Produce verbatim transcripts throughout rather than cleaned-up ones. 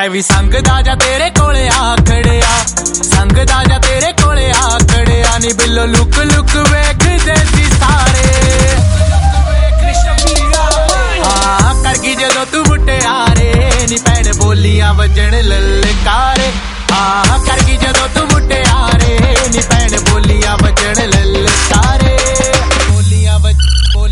मैं भी संगदा जा तेरे कोले आ खड़िया, संगदा जा तेरे कोले आ खड़िया नी बिल्लो लुक लुक वेख देती सारे। हाँ करगी जदों तू मुटियारे नी भैन बोलियां वजन ललकारे। हाँ करगी जदों तू मुटियारे नी भैन बोलियां वजन ललकारे। बोलियां वज बोल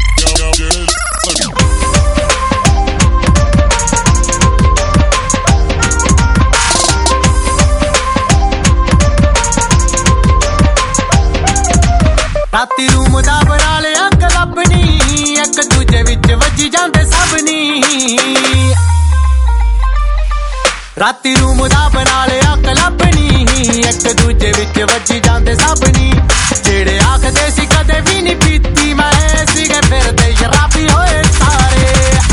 राती रूम दा बना लिया क्लब नी, एक दूजे विच वजी जांदे सब नी। राती रूम दा बना लिया क्लब नी, एक दूजे विच वजी जांदे सब नी। जेड़े आखदे सी कदे भी नी पीती मैं सीगे फिरदे शराबी होए सारे।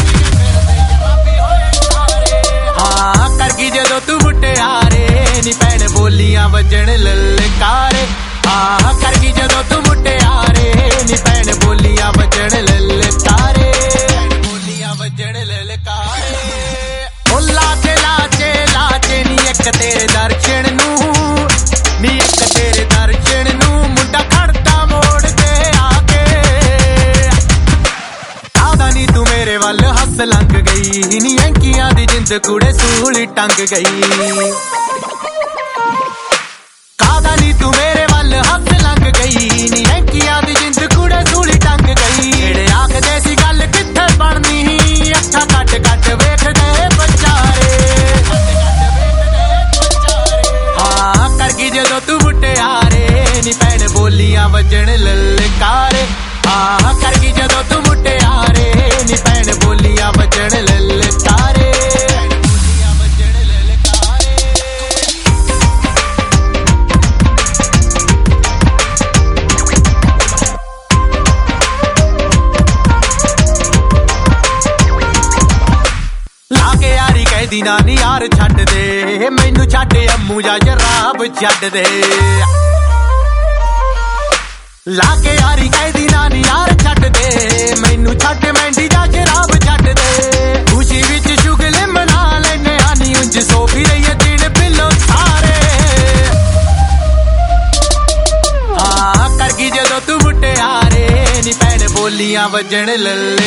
हाँ करगी जदों तू मुटियारे नी भैन बोलियां वजन ललकारे। हाँ करगी जदों तू मुटियारे नी भैन बोलियां वजन ललकारे। बोलियां वजन ललकारे ओ लाचे लाचे लाचे नी एक तेरे दर्शन नू, नी एक तेरे दर्शन नू मुंडा खड़ता मोड़ ते आके। आदा नी तू मेरे वल हस लंघ गई नी अंकियां दी जिंद कुड़े सूली टंग गई। कादा नी तू मेरे वल हस लंघ गई नी अंकियां दी जिंद कुड़े सूली टंग गई। जेड़े आखदे सी गल कित्थे बननी अखां कट कट वेखदे बचारे। हाँ करगी जदों तू मुटियारे नी भैन बोलियां वजन ललकारे। हाँ करगी जदों तू मुटियारे नी भैन बोलियां वजन ललकारे। बोलियां वजन ललकारे। लाके यारी कहदी नानी यार छड्ड दे मैनू छड्ड अम्मू जा शराब छड्ड दे। लाके यारी कहदी नानी यार छड्ड दे मैनू छड्ड मैंडी जा शराब छड्ड दे। खुशी विच शुगले मना लैने आनी उंज सो भी रही दिन पिलो सारे। हाँ करगी जदों तू मुटियारे नी भैन बोलियां वजन लल